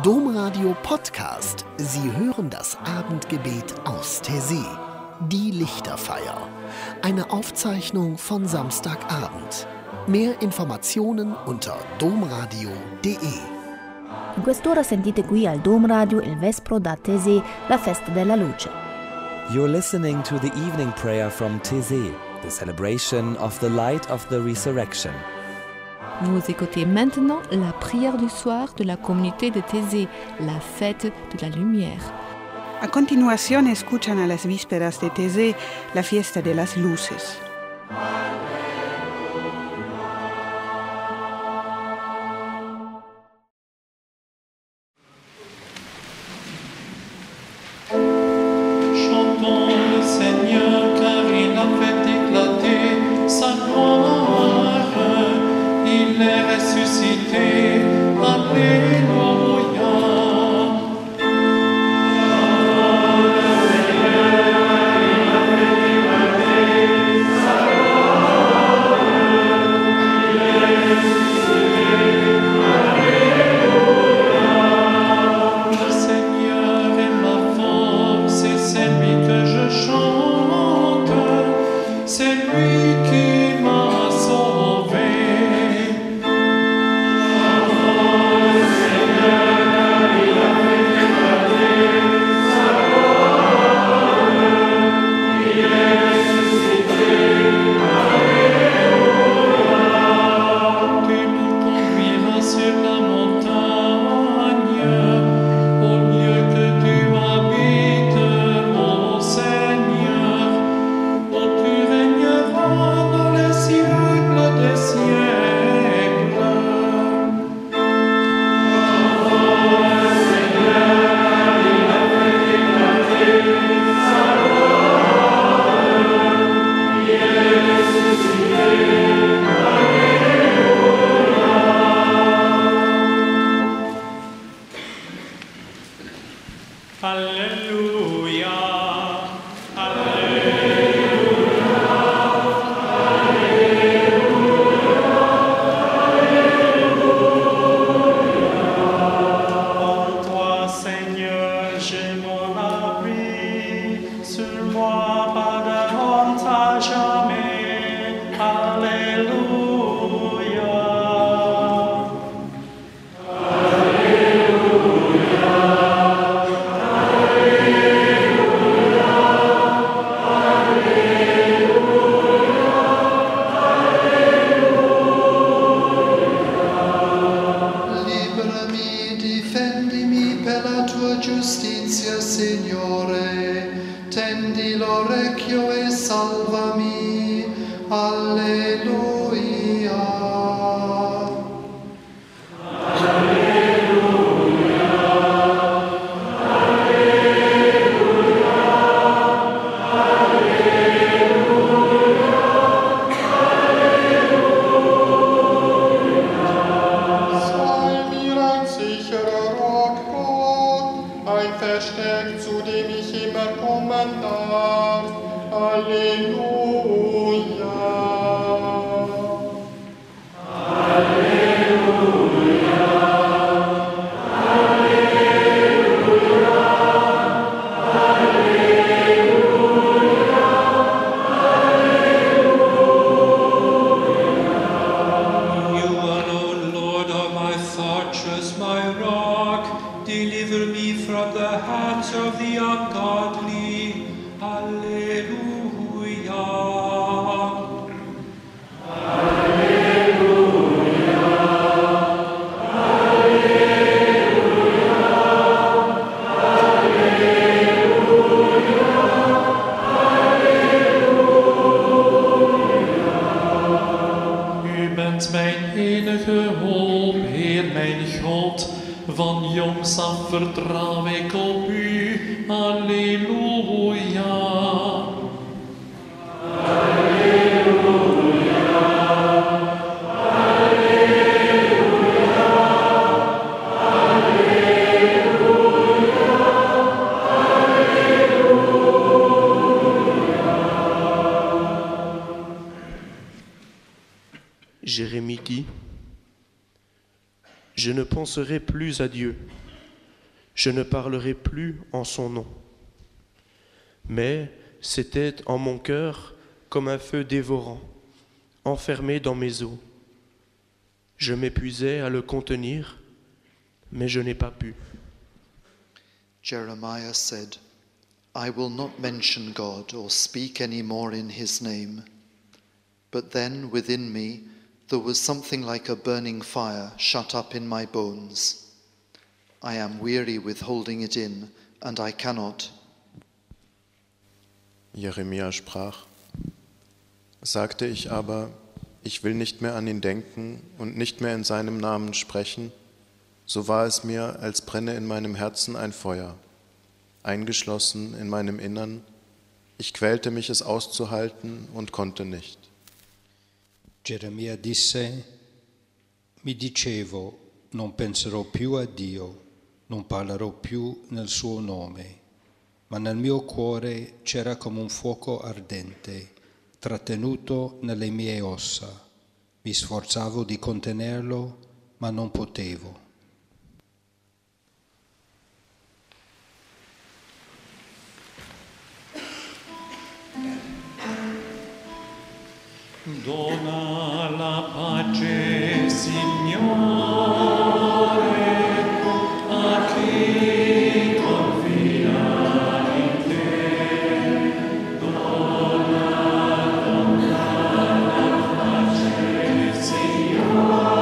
Domradio Podcast. Sie hören das Abendgebet aus Taizé. Die Lichterfeier. Eine Aufzeichnung von Samstagabend. Mehr Informationen unter domradio.de. In quest'ora sentite qui al Dom Radio il Vespro da Taizé, la festa della luce. You're listening to the evening prayer from Taizé, the celebration of the light of the resurrection. Vous écoutez maintenant la prière du soir de la communauté de Taizé, la fête de la lumière. A continuación escuchan a las vísperas de Taizé, la fiesta de las luces. Chantons le Seigneur car il a fait éclater sa gloire. Il est ressuscité, Alléluia. Le Seigneur est ma force et c'est lui que je chante. C'est lui qui m'a sauvé. Tu me conduiras sur la montagne, au lieu que tu habites, mon Seigneur, où tu régneras dans les siècles des siècles. Alléluia, en toi, Seigneur, j'ai mon abri, sur moi pas de honte à jamais. Alléluia. Liberami, difendimi per la tua giustizia, Signore. Tendi l'orecchio e salvami. Alleluia. Sei mir ein sicherer Rock, ein Versteck, zu dem ich immer kommen darf. Halleluja. You alone, Lord, are my fortress, my rock. Deliver me from the hands of the ungodly. Alleluia. U bent mijn enige hoop, Heer mijn God. Van jongs af vertrouw ik op u. Alleluia. Jérémie dit : Je ne penserai plus à Dieu, Je ne parlerai plus en son nom. Mais c'était en mon cœur comme un feu dévorant, enfermé dans mes os. Je m'épuisais à le contenir, mais je n'ai pas pu. Jeremiah said, I will not mention God or speak any more in his name. But then within me there was something like a burning fire shut up in my bones. I am weary with holding it in, and I cannot. Jeremia sprach, sagte ich aber, ich will nicht mehr an ihn denken und nicht mehr in seinem Namen sprechen, so war es mir, als brenne in meinem Herzen ein Feuer, eingeschlossen in meinem Innern. Ich quälte mich, es auszuhalten und konnte nicht. Geremia disse, mi dicevo, non penserò più a Dio, non parlerò più nel suo nome, ma nel mio cuore c'era come un fuoco ardente, trattenuto nelle mie ossa. Mi sforzavo di contenerlo, ma non potevo. Dona la pace, Signore, a chi confida in te. Dona la pace, Signore.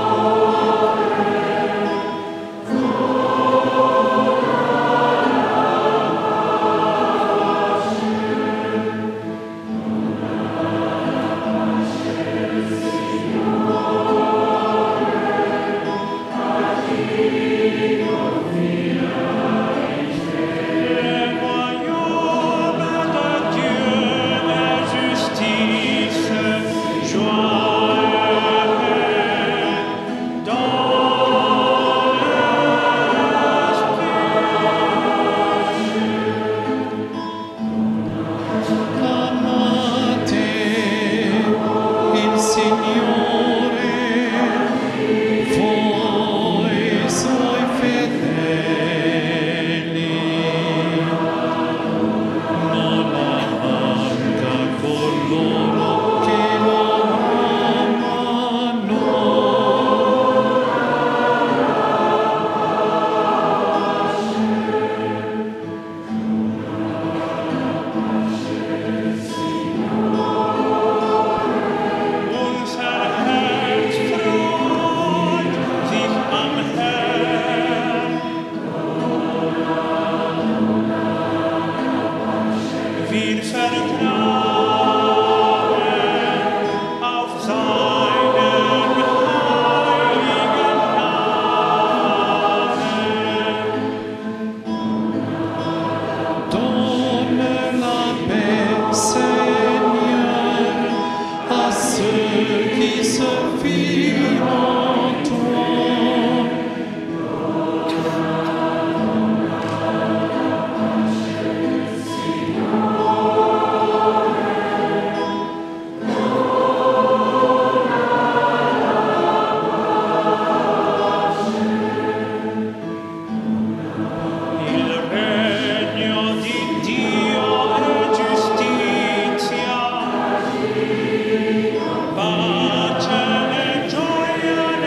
Pace e gioia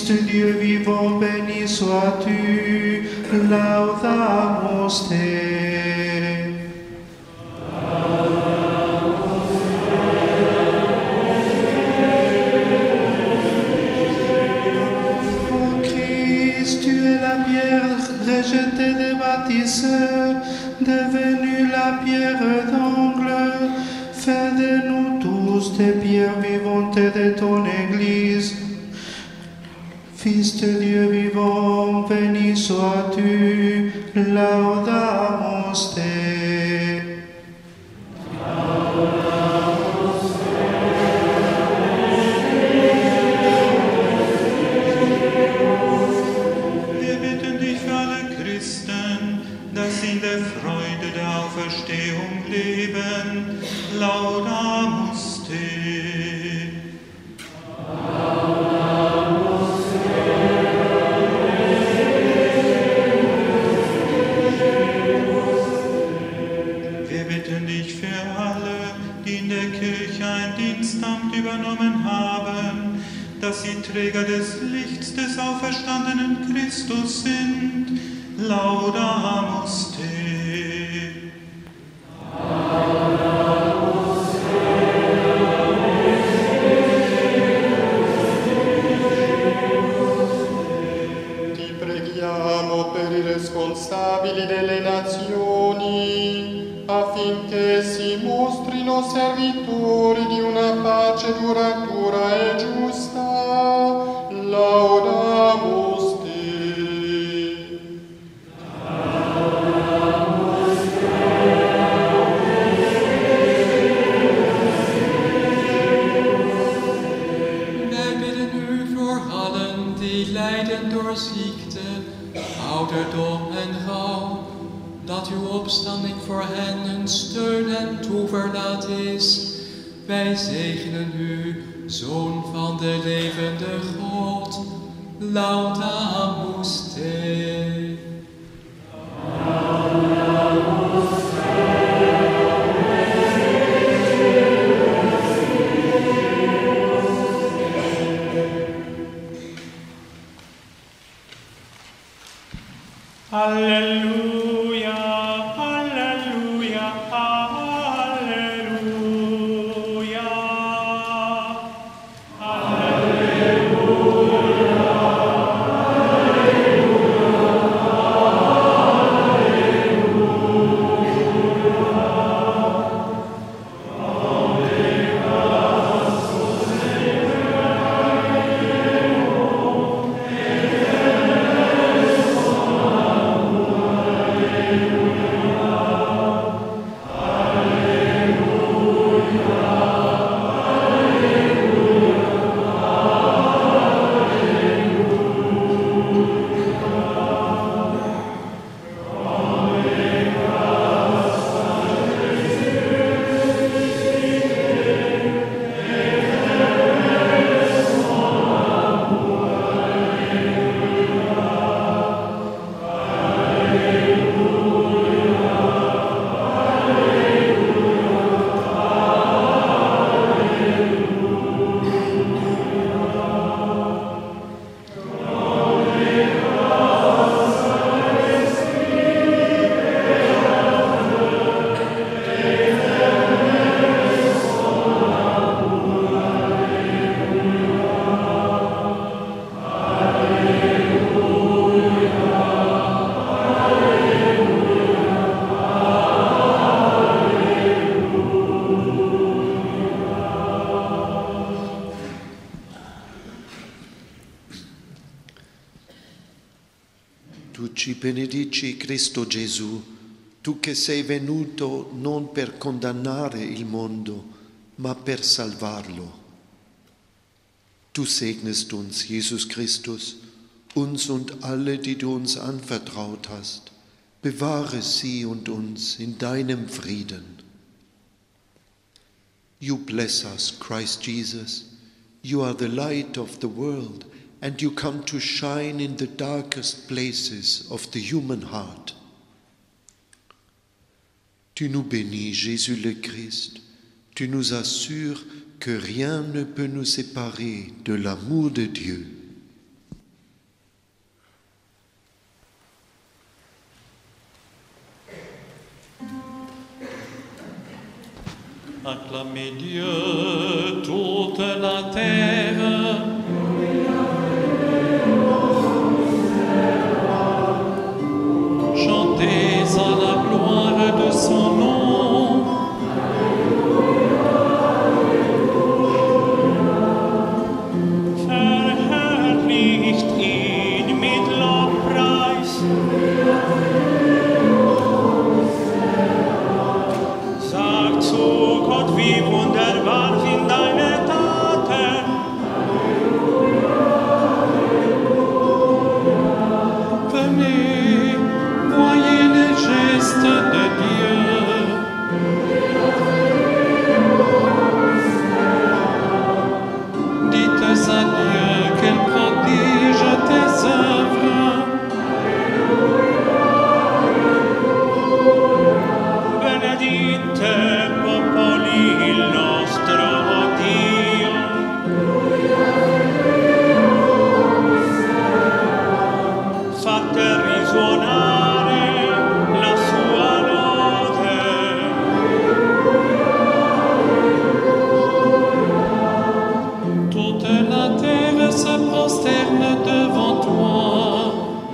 Fils de Dieu vivant, béni sois-tu, laudamus te. Ô Christ, tu es la pierre rejetée des bâtisseurs, devenue la pierre d'angle. Fais de nous tous des pierres vivantes de ton Église. Fils de Dieu vivant, béni sois-tu, laudamus te. Wir bitten dich für alle Christen, dass sie in der Freude der Auferstehung leben. Laudamus te. Wir bitten dich für alle, die in der Kirche ein Dienstamt übernommen haben, dass sie Träger des Lichts des auferstandenen Christus sind. Laudamus te. Ti preghiamo per i responsabili delle nazioni, affinché si mostrino servitori di una pace duratura e giusta. Laudamus te. Wij bidden u voor allen die lijden door ziekte, ouderdom en rouw, dat uw opstanding voor hen een steun en toeverlaat is. Wij zegenen u, Zoon van de levende God. Laudamus te. Alleluia, alleluia, alleluia. Tu ci benedici Cristo Gesù, tu che sei venuto non per condannare il mondo, ma per salvarlo. Du segnest uns, Jesus Christus, uns und alle, die du uns anvertraut hast. Bewahre sie und uns in deinem Frieden. You bless us, Christ Jesus. You are the light of the world, and you come to shine in the darkest places of the human heart. Tu nous bénis, Jésus le Christ. Tu nous assures que rien ne peut nous séparer de l'amour de Dieu. Acclamez Dieu, toute la terre. Chantez à la gloire de son nom. Verherrlicht ihn mit Lobpreis. Sagt zu Gott, wie wunderbar sind deine Taten. Venez, voyez les gestes de Dieu. Dites à Dieu quel prodige tes œuvres. Benedite popoli il nostro Dio. Fate risuonare la sua lode. Toute la terre se prosterne devant toi.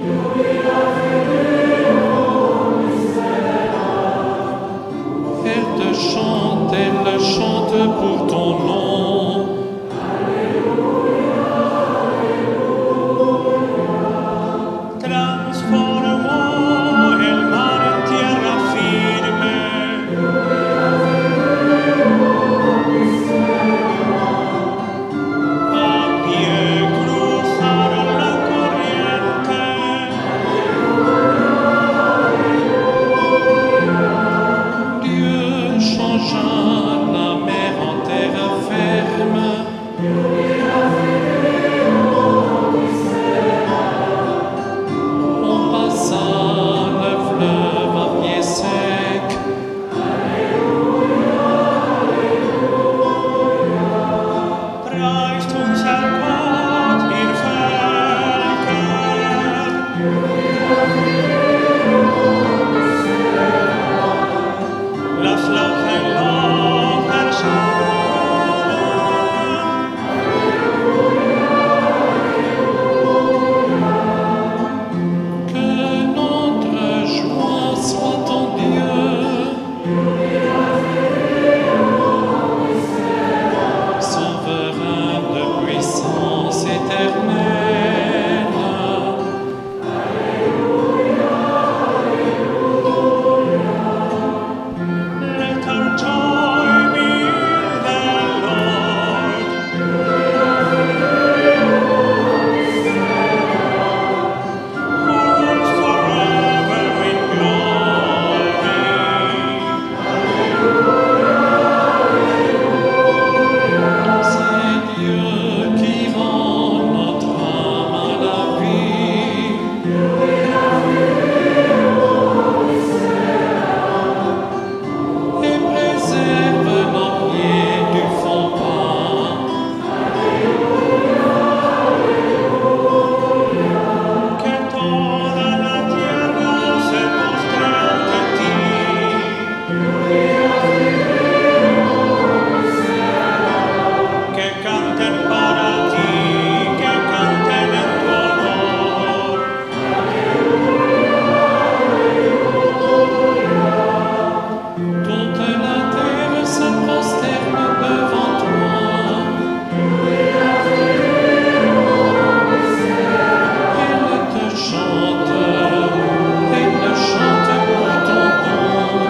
Elle chante pour ton nom. Transformó el mar en tierra firme. A pie cruzaron la corriente. Dieu changea la mer en terre ferme. On passa le fleuve à pied sec. Preist unser Gott, ihr Völker. Lass laut ein Lob erschallen. Que notre joie soit en Dieu. Souverain de puissance éternelle. Let our joy be in the Lord. Who rules forever in glory. C'est Dieu qui rend notre âme à la vie. Et préserve nos pieds du fond pas. Que toda la tierra se postre ante ti. Que canten para ti, que canten en tu honor. Toute la terre se prosterne devant toi. Elle te chante pour ton nom.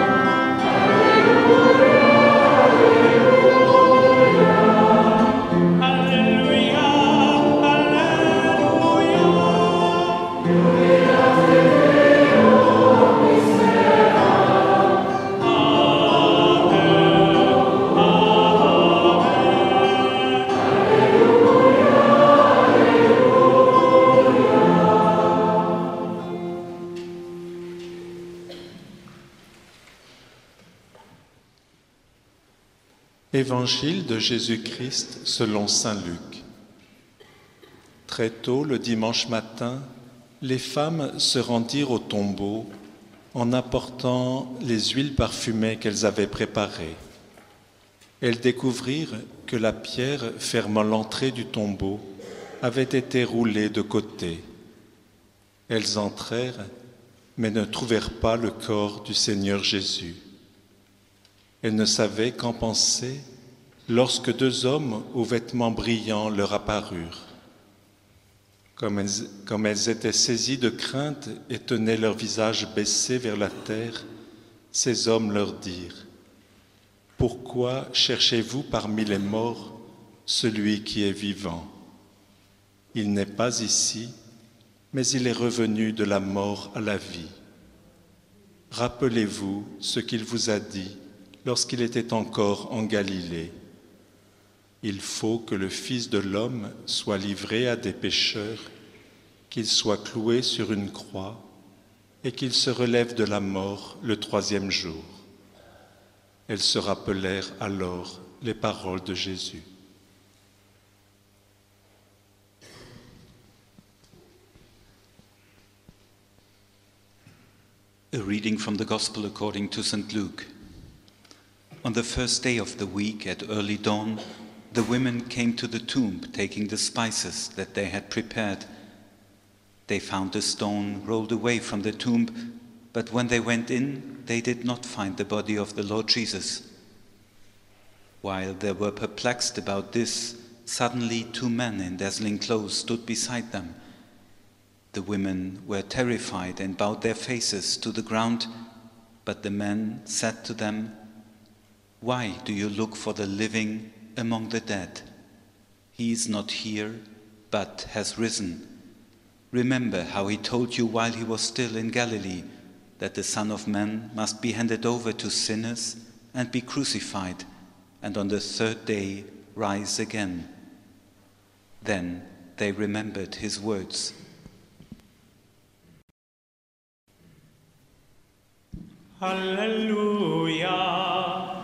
Alléluia, Évangile de Jésus-Christ selon saint Luc. Très tôt, le dimanche matin, les femmes se rendirent au tombeau en apportant les huiles parfumées qu'elles avaient préparées. Elles découvrirent que la pierre fermant l'entrée du tombeau avait été roulée de côté. Elles entrèrent, mais ne trouvèrent pas le corps du Seigneur Jésus. Elles ne savaient qu'en penser lorsque 2 hommes aux vêtements brillants leur apparurent. Comme elles étaient saisies de crainte et tenaient leur visage baissé vers la terre, ces hommes leur dirent : « Pourquoi cherchez-vous parmi les morts celui qui est vivant ? Il n'est pas ici, mais il est revenu de la mort à la vie. Rappelez-vous ce qu'il vous a dit lorsqu'il était encore en Galilée. Il faut que le Fils de l'homme soit livré à des pécheurs, qu'il soit cloué sur une croix et qu'il se relève de la mort le 3e jour. » Elles se rappelèrent alors les paroles de Jésus. A reading from the Gospel according to St. Luke. On the first day of the week at early dawn, the women came to the tomb, taking the spices that they had prepared. They found the stone rolled away from the tomb, but when they went in, they did not find the body of the Lord Jesus. While they were perplexed about this, suddenly 2 men in dazzling clothes stood beside them. The women were terrified and bowed their faces to the ground, but the men said to them, "Why do you look for the living among the dead? He is not here, but has risen. Remember how he told you while he was still in Galilee, that the Son of Man must be handed over to sinners and be crucified, and on the 3rd day rise again." Then they remembered his words. Hallelujah.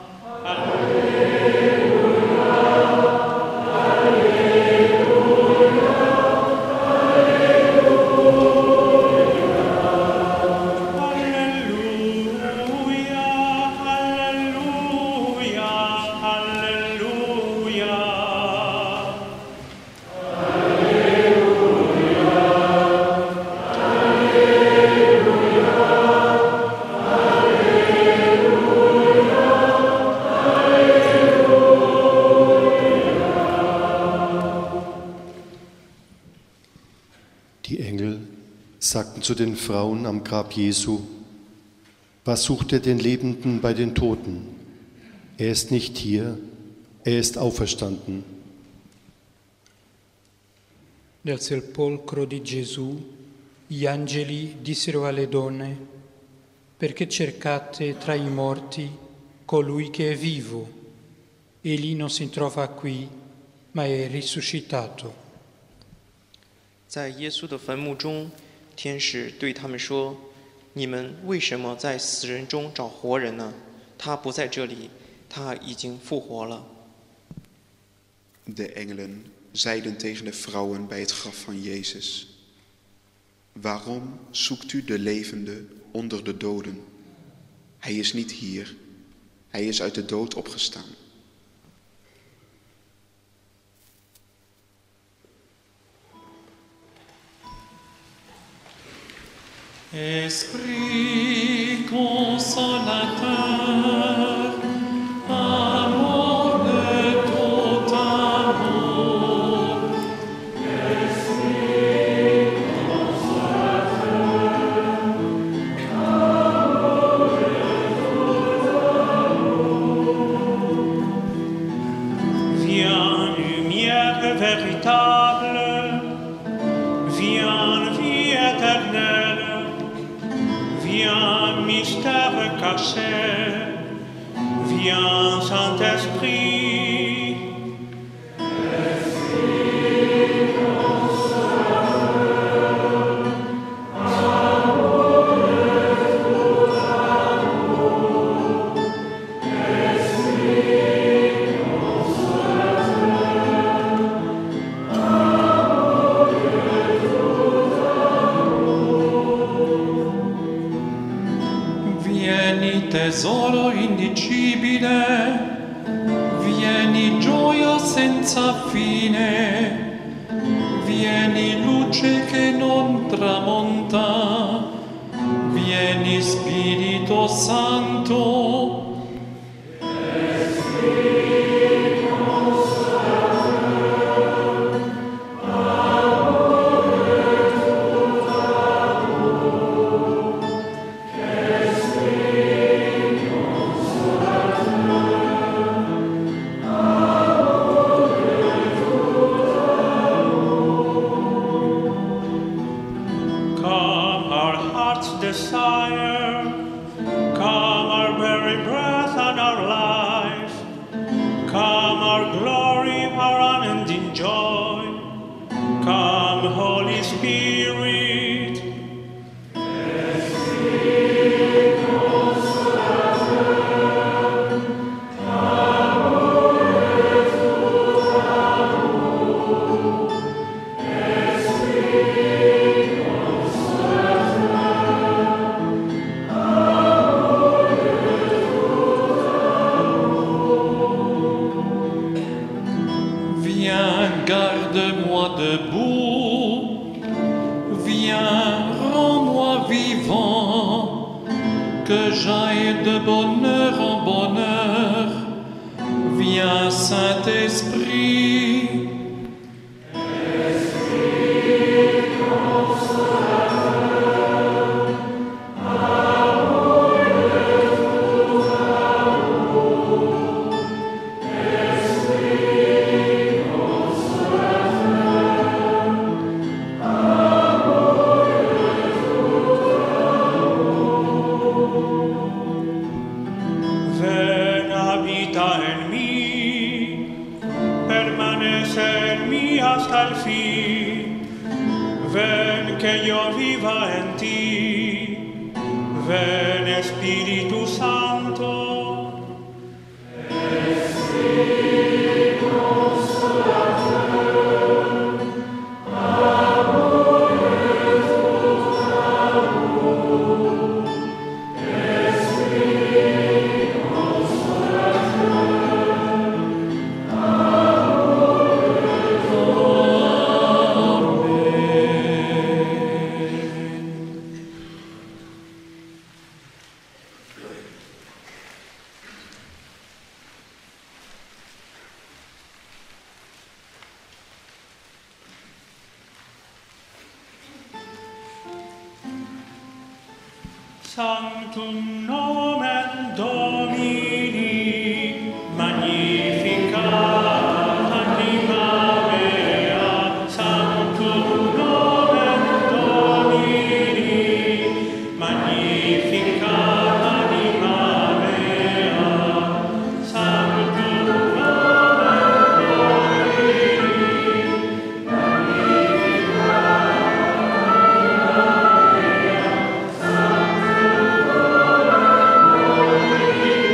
sagten zu den Frauen am Grab Jesu: Was sucht ihr den Lebenden bei den Toten? Er ist nicht hier, er ist auferstanden. Dal sepolcro di Gesù gli angeli dissero alle donne: perché cercate tra i morti colui che è vivo? Egli non si trova qui, ma è risuscitato. 在耶稣的坟墓中，天使对他们说：“你们为什么在死人中找活人呢？他不在这里，他已经复活了。” De engelen zeiden tegen de vrouwen bij het graf van Jezus: Waarom zoekt u de levende onder de doden? Hij is niet hier, hij is uit de dood opgestaan. Esprit consolateur, amour de tout amour. Esprit consolateur, amour de tout amour. Viens, lumière véritable, viens, vie éternelle. Viens, mystère caché, viens, Saint-Esprit. Esprit consolateur, amour de tout amour. Esprit consolateur, amour de tout amour. Vieni tesoro indicibile, senza fine, vieni luce che non tramonta, vieni Spirito Santo. Desire, come our very breath and our life, come our glory, our unending joy, come Holy Spirit. Garde-moi debout, viens, rends-moi vivant, que j'aille de bonheur en bonheur, viens Saint-Esprit. Ven, habita en mí, permanece en mí hasta el fin. Ven, que yo viva en ti. Ven, Espíritu Santo. Sanctum nomen Domini, magnificat anima mea. Sanctum nomen Domini, magnificat anima mea. Sanctum nomen Domini, magnificat anima mea.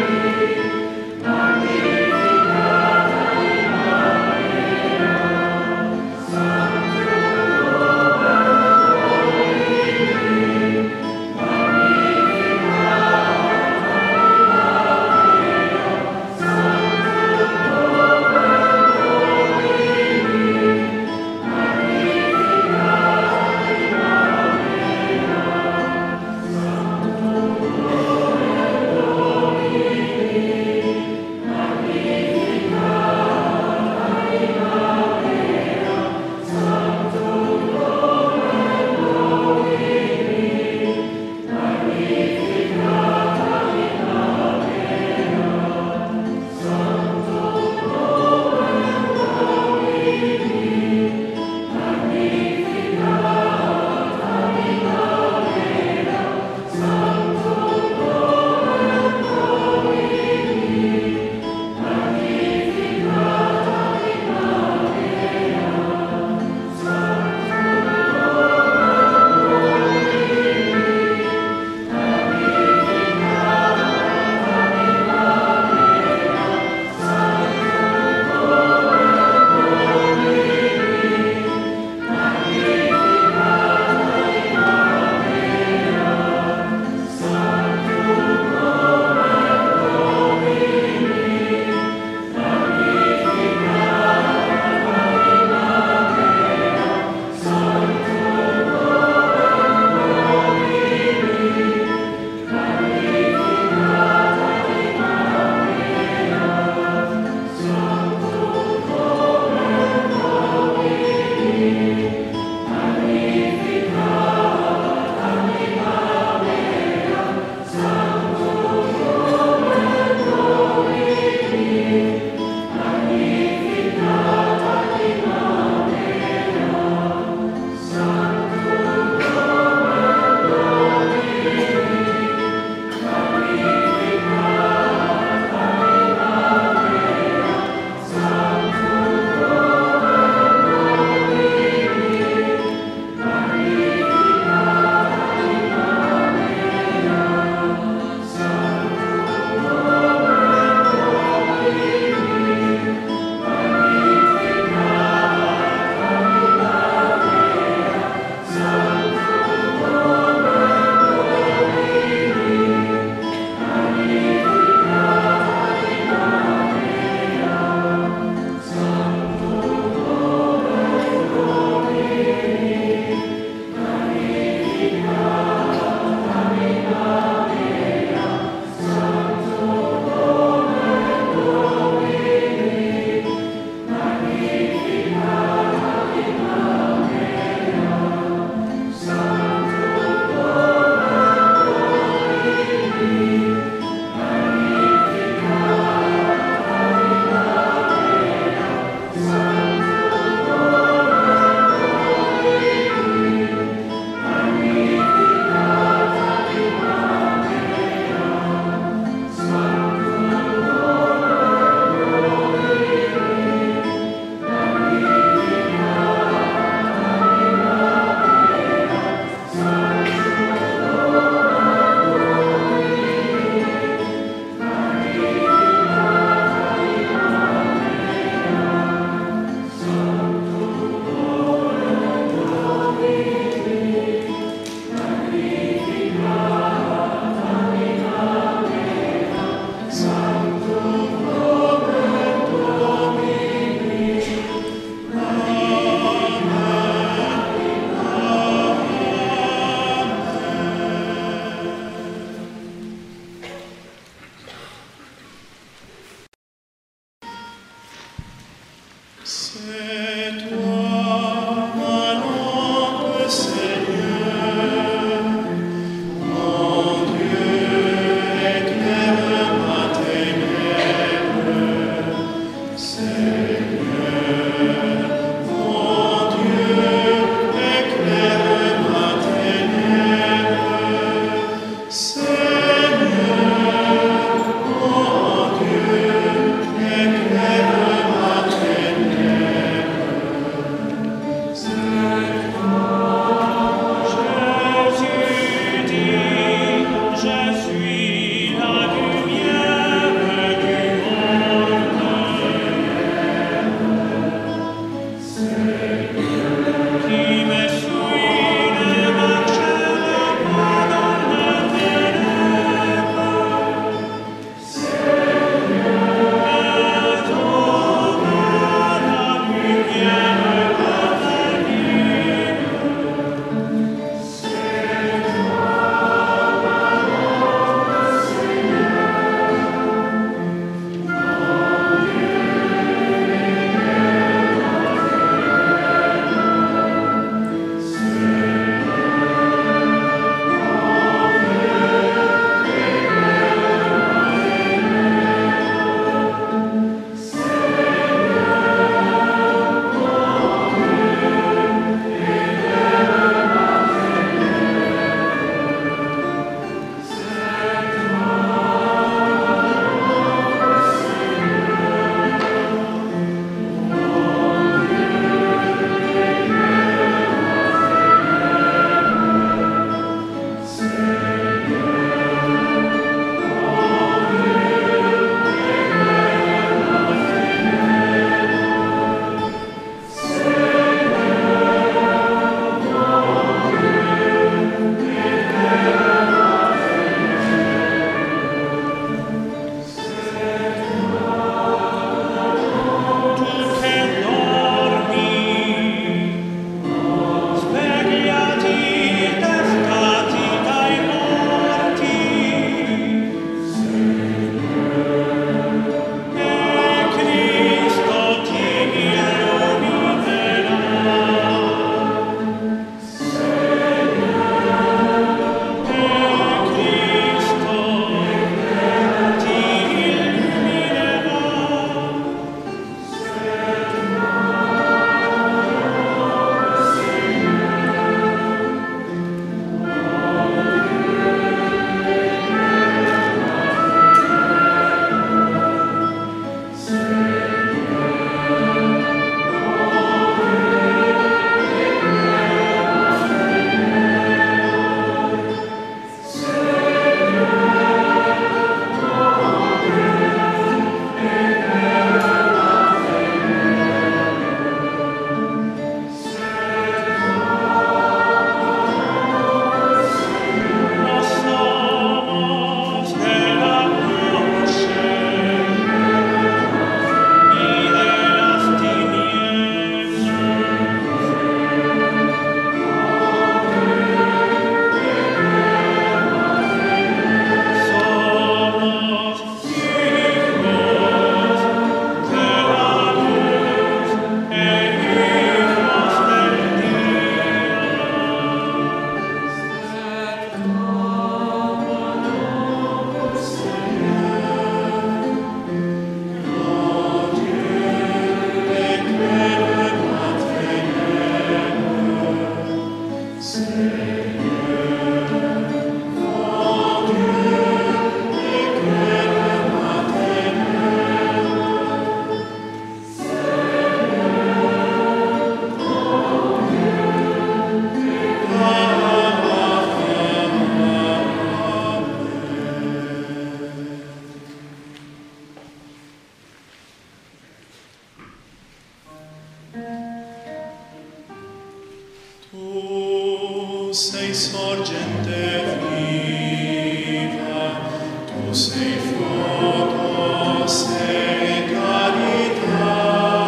sei sorgente viva, tu sei fuoco, sei carità.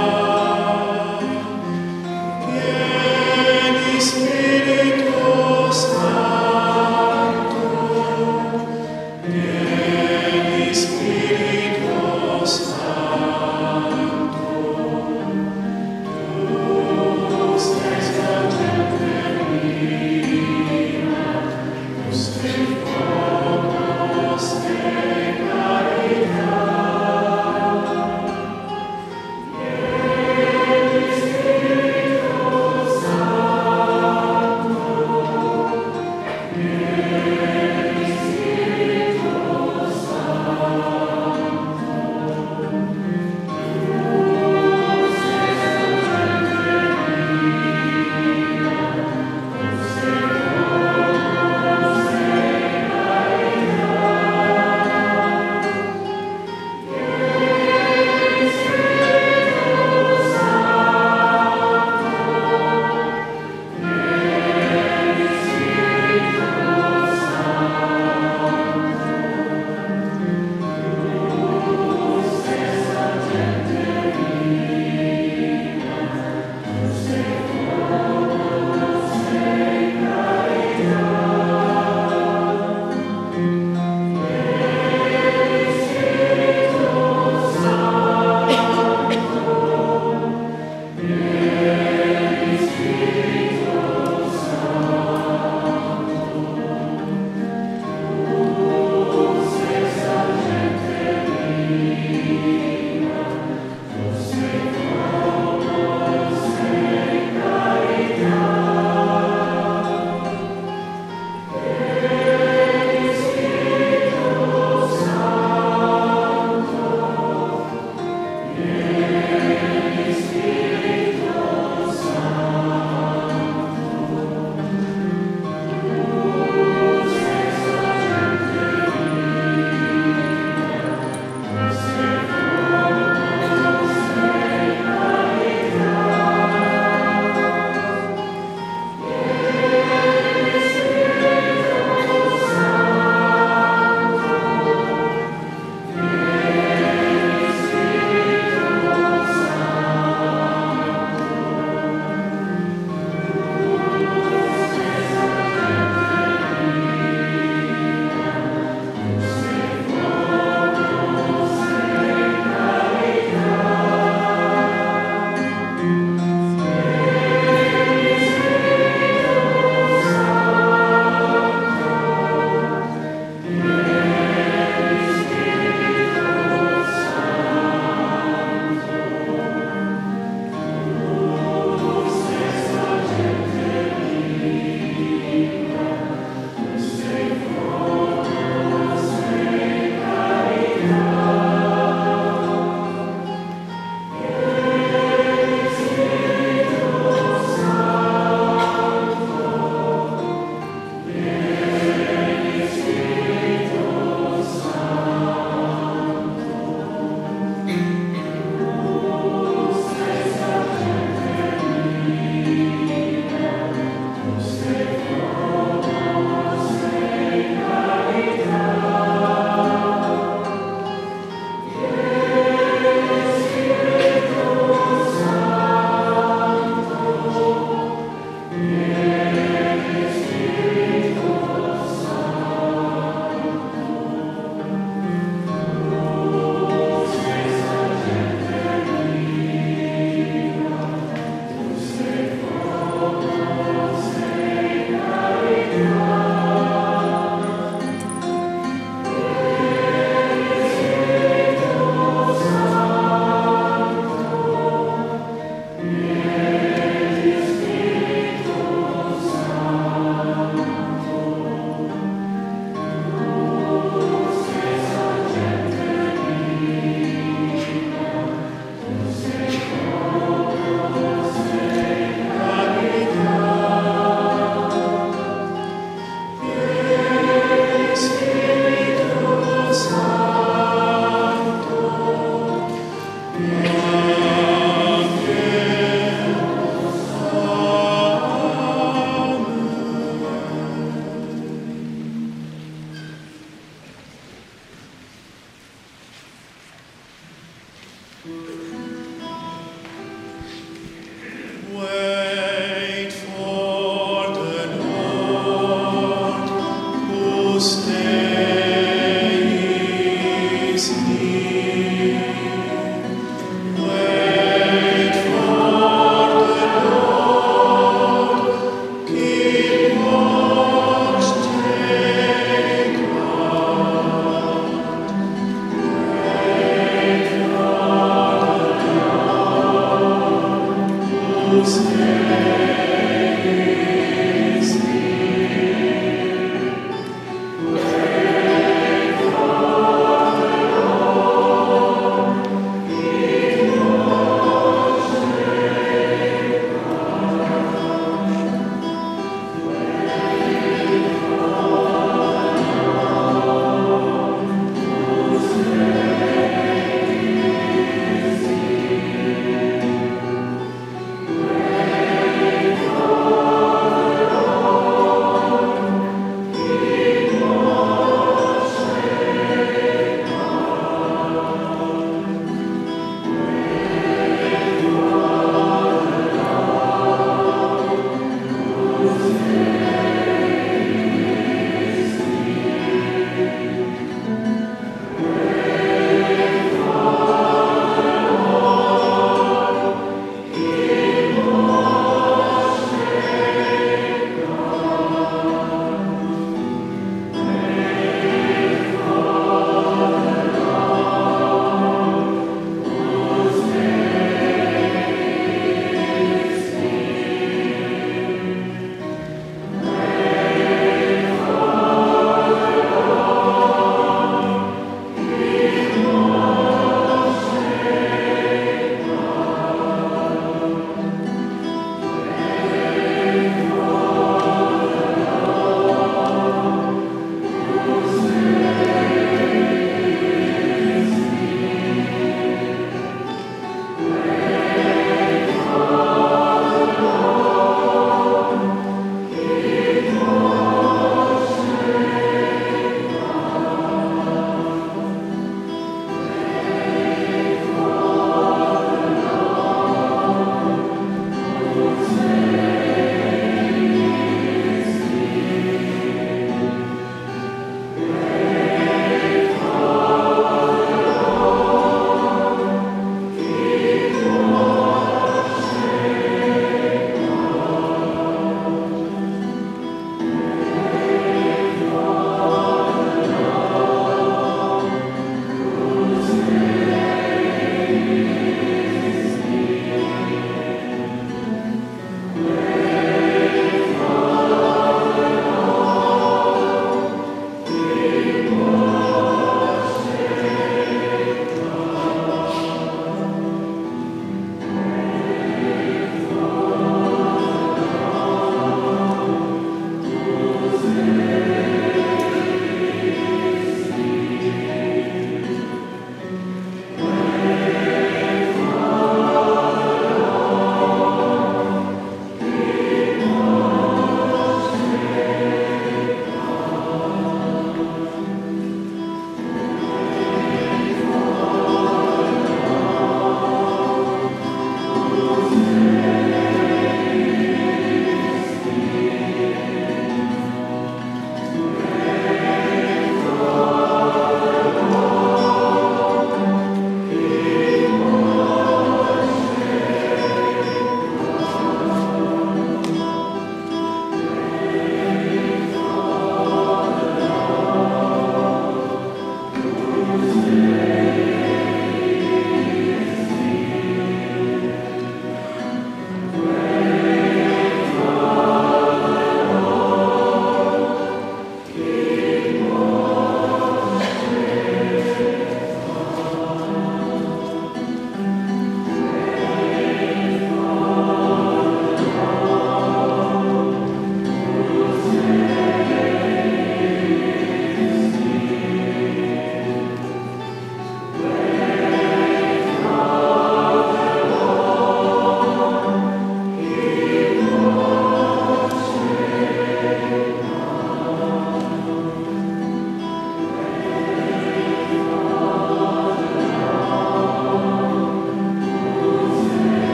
Vieni Spirito Santo, vieni Spirito Santo, tu sei sorgente viva, tu sei fuoco, sei carità.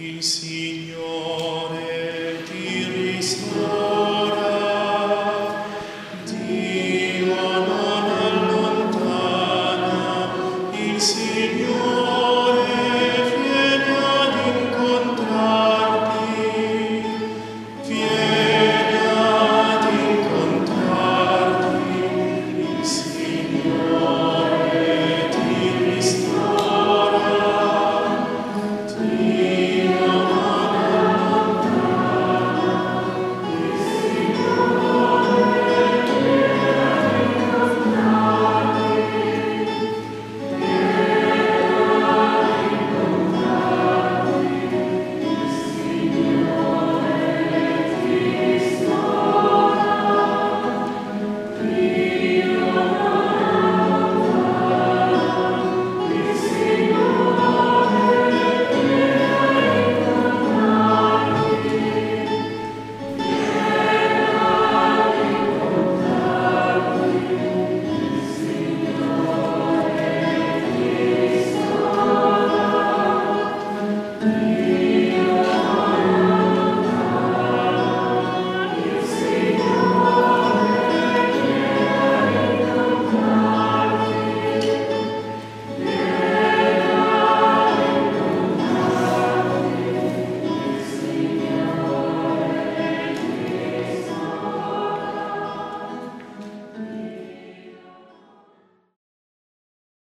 Il Signore